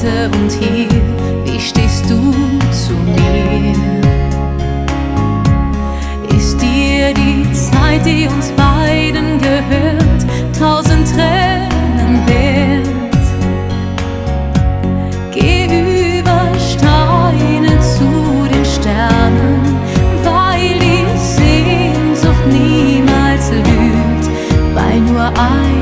heute und hier, wie stehst du zu mir? Ist dir die Zeit, die uns beiden gehört, 1000 Tränen wert? Geh über Steine zu den Sternen, weil die Sehnsucht niemals lügt, weil nur ein